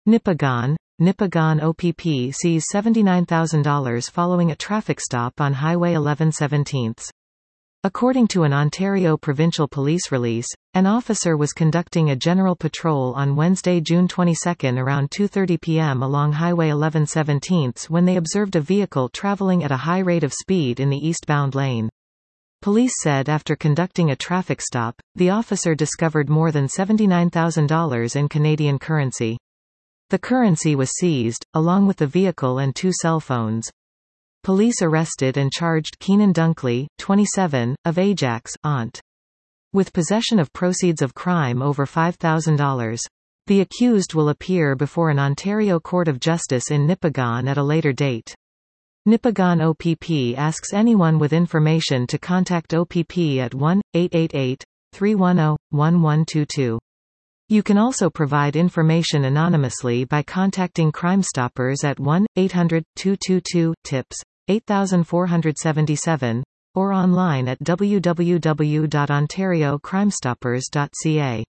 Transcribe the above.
Nipigon OPP sees $79,000 following a traffic stop on Highway 11/17. According to an Ontario Provincial Police release, an officer was conducting a general patrol on Wednesday, June 22 around 2:30 p.m. along Highway 11/17 when they observed a vehicle traveling at a high rate of speed in the eastbound lane. Police said after conducting a traffic stop, the officer discovered more than $79,000 in Canadian currency. The currency was seized, along with the vehicle and 2 cell phones. Police arrested and charged Keenan Dunkley, 27, of Ajax, Ont. with possession of proceeds of crime over $5,000. The accused will appear before an Ontario Court of Justice in Nipigon at a later date. Nipigon OPP asks anyone with information to contact OPP at 1-888-310-1122. You can also provide information anonymously by contacting Crime Stoppers at 1-800-222-TIPS, 8477, or online at www.ontariocrimestoppers.ca.